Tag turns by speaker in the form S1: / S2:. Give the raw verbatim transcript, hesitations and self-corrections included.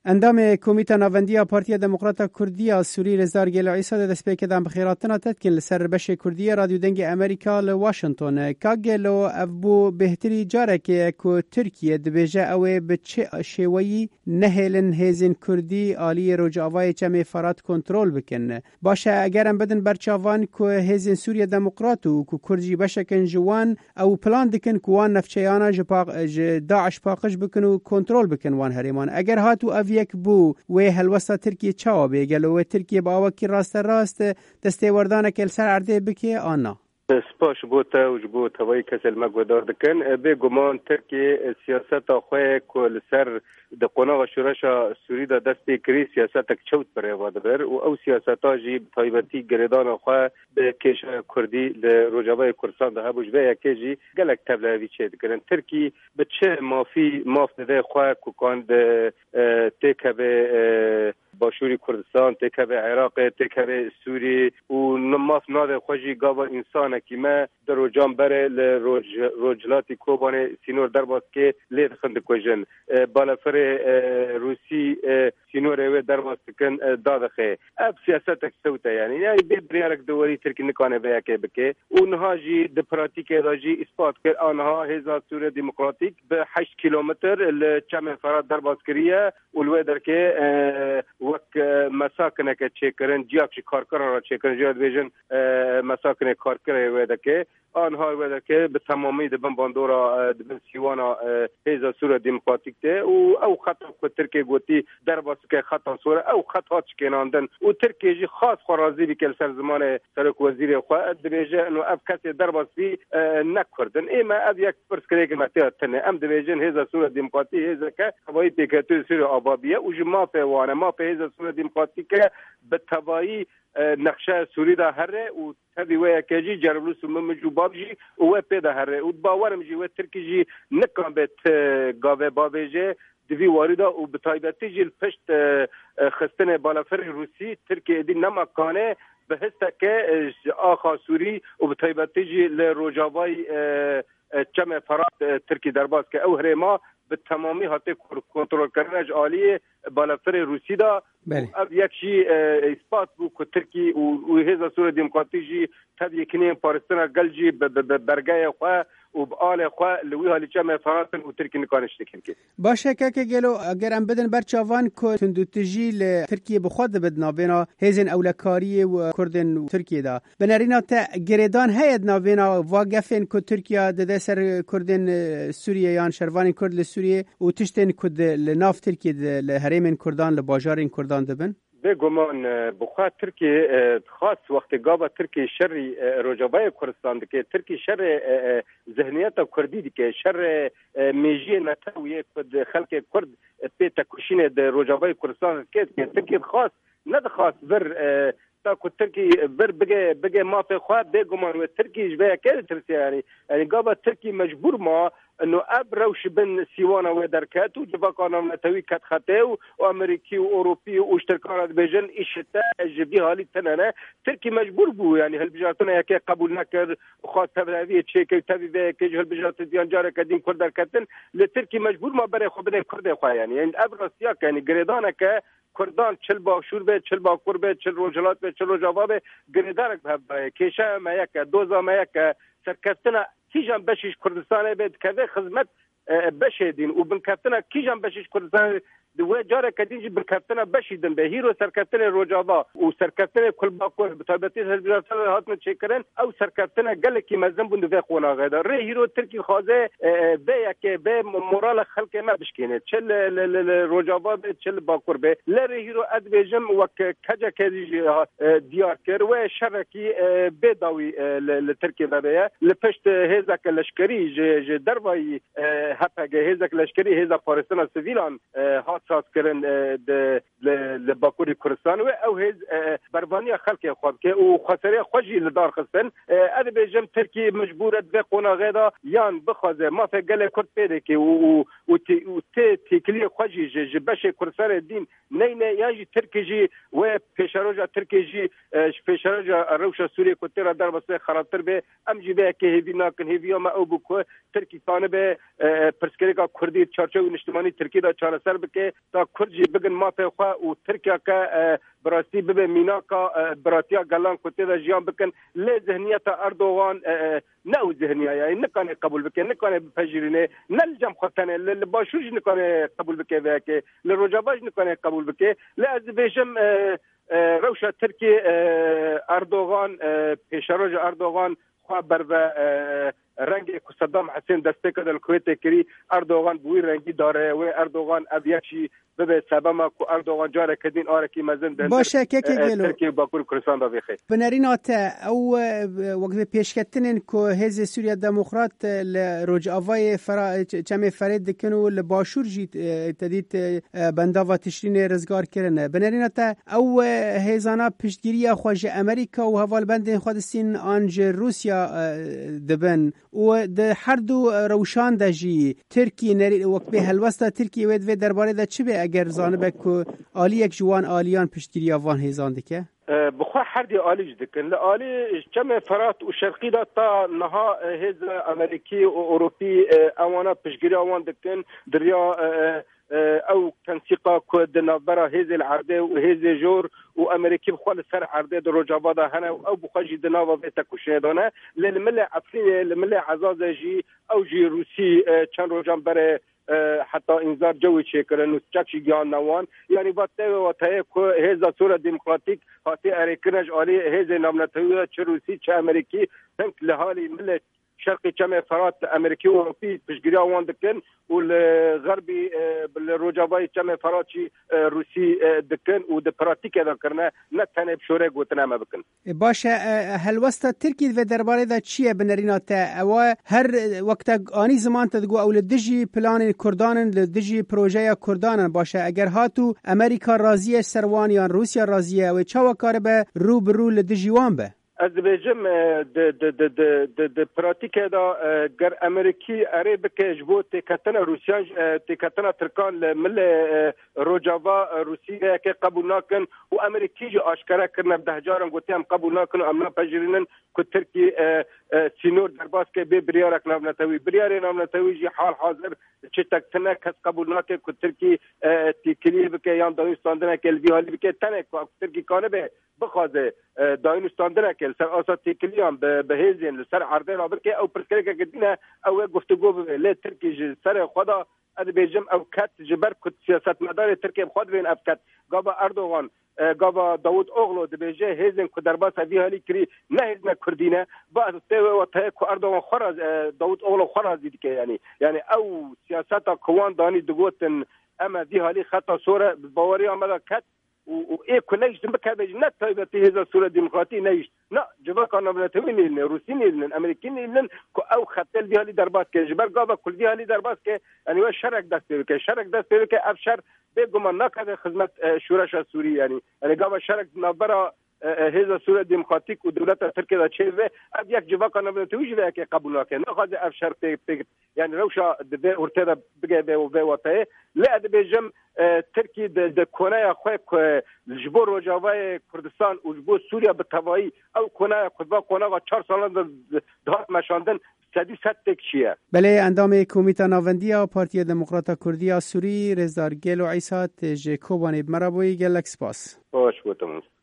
S1: اندام کمیته ناوندی پارتی دموکرات کردی سوری رزار گل عیسی د سپیکدان بخیراتنا تدکن لسر بش کردی رادیو دنگ امریکا ل واشنگتن کاگلو افبو بهتری جارکه کو ترکیه دبیجه او به چه شوی نهلن هزین کردی عالی روجاوای چم فرات کنترل بکن باشه اگرم بدن برچاوان کو هزین سوریه دموکراتو کو کردی بشکن جوان او پلان دکن کوان نفچیانا جپاق داعش پاقش بکن و کنترل بکن وان هریمان اگر هاتو یک بو و هلوسا ترکیه چاو بگلو و ترکیه با وکی راست راست دسته وردانه کل سر عرده بکی آنا
S2: سپاش بوتا و جبو توای کسل مگودار دکن به گمان ترکیه سیاست آخواه کل سر د قناغ شورش سوری دا دست کری سیاست چوت برای وادبر و او سیاست آجی تایبتی گردان آخواه به کش کردی لروجابای کردستان ده هبوش به یکی گلک تبلوی چه دکرن ترکی به چه مافی ماف ده خواه ککان ده تکه به باشوری کردستان تکه به عراق تکه به سوری و ماف ناده خوشی گاوا انسان که ما در روجان بره لروجلاتی کوبانه سینور در باز که لید خند کجن بالافر روسی سینور اوه در باز کن دادخه اب سیاست اکسوته یعنی یعنی بی بریارک دوری ترکی نکانه بیا که بکه اونها جی د پراتیک راجی اثبات کرد آنها هزار سوره دموکراتیک به هشت کیلومتر لچم فراد در باز کریه اولوه در که وک مساکنه که چه کرن جیاکش کارکران را چه کرن جیاد بیجن مساکنه کارکره اوه در که آنها اوه در که به تمامی دبن باندورا دبن سیوانا هزار سوره دموکراتیک ده و او خطا که ترکی گوتی در باز که خطا سوره او خطا چکناندن و ترکی جی خاص خرازی بی کل سر زمان سرک وزیر خواه دبیجه انو اف کسی در باز بی نکردن ایما اب یک پرس کره که محتیات تنه ام دبیجن هزار سوره دموکراتی هزار که هوایی پیکتوی سوره آبابیه و جی ما پیوانه ما پی هزار سوره دموکراتی که به تبایی نقشه سوری دا هره و تبی ویا کجی جربلوس ممجو بابجی و پیدا هره و باورم جی و ترکی جی نکام بیت گاوه بابجه دوی واردا و بتایبتی جی پشت خستن بالافر روسی ترکی دی نمکانه به هسته که آخا سوری و بتایبتی جی لروجاوای چم فرات ترکی درباز که او هرما به تمامی حتی کنترل کردنش عالیه بالافر روسی دا اب یک شی اثبات بو که ترکی و هزار سوره دموکراتی تب یکنی پارستان گلجی برگای خواه و بآل خواه لوی حالی چم فرانسن و ترکی نکانش دکن که
S1: باشه که که گلو اگر ام بدن برچاوان که تندوتجی لترکیه بخواد بدنا بینا هزین اولکاری و کردن و ترکیه دا بنارینا تا گریدان هید نابینا واقفین که ترکیه داده سر کردن سوریه یان شروان کرد لسوریه و تشتین کد لناف ترکیه لحریم کردان لباجار کردان دبن
S2: به گمان بخواه ترکی خاص وقت گابا ترکی شر روجابای کردستان که ترکی شر ذهنیت کردی که شر میجی نتاویه کد خلق کرد پی تکوشین در روجابای کردستان که ترکی خاص ند خاص بر تا که ترکی بر بگه بگه ما في خواه به گمان و ترکی جبه که ترسی یعنی یعنی گابا ترکی مجبور ما انه اب روش بن سیوانا و درکات و جواکان نتوی کت خطه و امریکی و اوروپی و اشترکانات بیجن ایشتا جبی حالی تنانه ترکی مجبور بو یعنی هل بجارتنا یکی قبول نکر خواهد تبراوی چه که تبی به که هل بجارت دیان جاره کدیم کردر کتن لترکی مجبور ما برای خود بده کرده خواه یعنی یعنی اب راستیا که یعنی گریدانه که کردان چل باشور به چل باکور به چل روجلات به چل روجاوا به گریدانک به کشه ما یک دوزا ما یک سرکستنا کیجان بشیش کردستان بید که خدمت بشیدین و بنکفتنا کیجان بشیش کردستان دوی جاره کدینجی بنکفتنا بشیدن به هیرو سرکفتنا روجاوا و سرکفتنا کل باکور بطابتی هلبجارتان هاتن چه کرن او سرکفتنا گلکی مزن بند دوی خونا غیده ری هیرو ترکی خوازه به یکی به مورال خلق ما بشکینه چل روجاوا به چل باکور به لری هیرو ادویجم و کجا کدیجی دیار کر و شرکی به داوی لترکی بابه لپشت هزک لشکری ج دروای هپگه هزک لشکری هزا پارستان سویلان هات ساز کرن د لباکوری کردستان و او هز بربانی خلق خواب که او خساره خوشی لدار خستن اد بجم ترکی مجبورت به قناغه دا یان بخوازه ما فگل کرد پیده که او او تی تکلی خوشی جبش کردستان دین نه نه یعنی ترکی جی و پیشروجا ترکی جی پیشروجا روشا سوریه کتر در بسه خرابتر به ام جی به که هیوی ناکن هیوی ما او بکو ترکی کانه به پرسکری کا کردی چارچه و نشتمانی ترکی دا چاره سر بکه تا کردجی بگن ما پیخوا و ترکیه که براستی ببه مینا کا براتیا گلان کتی دا جیان بکن لی ذهنیت اردوغان نه او ذهنیه یعنی نکانه قبول بکه نکانه بپجرینه نه لجم خطانه لباشوش نکانه قبول بکه و که لروجاباج نکانه قبول بکه لعز بیشم روشا ترکی اردوغان پیشروج اردوغان خواه بر و رنگ صدام حسین دسته کد الکویت کری اردوغان بوی رنگی داره و اردوغان ابیچی به سبب کو اردوغان جاره کدین آرکی مزن دن
S1: باشه که که گلو
S2: ترکیه باکور کردستان دا بخیر
S1: بنرینات او وقت پیشکتنن کو حزب سوریا دموکرات لروج اوای فرا چم فرید دکنو لباشور جیت تدید بندا و تشرین رزگار کردن بنرینات او هزانا پشتگیری خوژ امریکا و حوال بند خودستین آنج روسیا دبن و د هر دو روشان دجی ترکی نری وقت به هلوستا ترکی ود و درباره د چه به اگر زانبه کو عالی یک جوان عالیان پشتگیری آوان هیزان دکه
S2: بخوا حردی عالیج دکن لعالی چم فرات و شرقی دا تا نها هیز امریکی و اوروپی اوانا پشتگیری آوان دکن دریا او تنسيقا كود نبرا هذه العرضه وهذه جور وامريكي بخوال سر عرضه دروجابادا هنا او بخاجي دناوا بتكوشيدونه للملة عفرين للملة عزازجي او جي روسي كان روجان بره حتى انذار جوي شكرن وتشاكشي جان نوان يعني باتي وتاي هذا صوره ديمقراطيك هاتي اريكنج علي هذه نمنتويه روسي امريكي تنك لهالي ملة شرقي كما فرات امريكي واوروبي بشجري وان دكن والغربي بالروجاباي كما فراتشي روسي دكن ود براتيك ذكرنا نتنه بشوره قوتنا ما بكن
S1: باشه هل وسط تركي و درباره دا چیه بنرینات او هر وقت آنی زمان تدگو او لدجی پلان کردان لدجی پروژه کردان باشه اگر هاتو امریکا راضیه سروانیان روسیا راضیه و چاوا کار به رو برو لدجی وان به
S2: از بجم د د د د د پراتیکه دا گر امریکی اره بکه جبو تکتنا روسیان تکتنا ترکان مل روجاوا روسیه که قبول نکن و امریکی جو آشکارا کردن ده هزارم گوتیم قبول نکن و امنا پجرینن که ترکی سینور درباس که به بریارک نام نتوی بریار نام نتوی جی حال حاضر چه تکتنا کس قبول نکن که ترکی تیکلی بکه یان دانستاندنه که الوی حالی بکه تنه که ترکی کانه به بخوازه دانستاندنه که سر آسا تیکلیان به هیزین سر عرضه را برکه او پرسکره که گدینه او گفتگو به لی ترکی سر خدا اد بیجم او کت جبر کت سیاست مدار ترکیه خود بین افکت گابا اردوغان گابا داود اوغلو د بیجه هیزن کو درباس وی حالی کری نه هیزن کردینه بعد ته و ته کو اردوغان خراز داود اوغلو خراز دید که یعنی یعنی او سیاست کوان دانی دگوتن اما دی حالی خطا سوره باوری آمده کت و ای کنیش دم بکابج نه تایبتی هزار سوره دموکراتی نیش نه جبر کانم نتوین نیلن روسی نیلن امریکی نیلن کو او خطل دی حالی درباس که جبر گابا کل دی حالی درباس که یعنی و شرک دست که شرک دست که افشار به گمان نکرده خدمت شورش سوری یعنی یعنی گابا شرک نبرا هزار سوره دموکراتیک و دولت ترکیه دا چه و اب یک جواب کانم نتویج و که قبول نکنه نخواهد افشار پیگ یعنی روشا به ارتدا بگه به و به وطه لعد بجم ترکی د کنه خو جبور روجاوای کردستان و جبور سوریا به توایی او کنه خودوا کنه و چهار سالان دهات مشاندن سدی ست تکشیه
S1: بله اندام کمیته ناوندیا پارتی دموکرات کردیا سوری رزدار گل و عیسات جکوبانی مرابوی گلکس پاس
S2: باش بوتم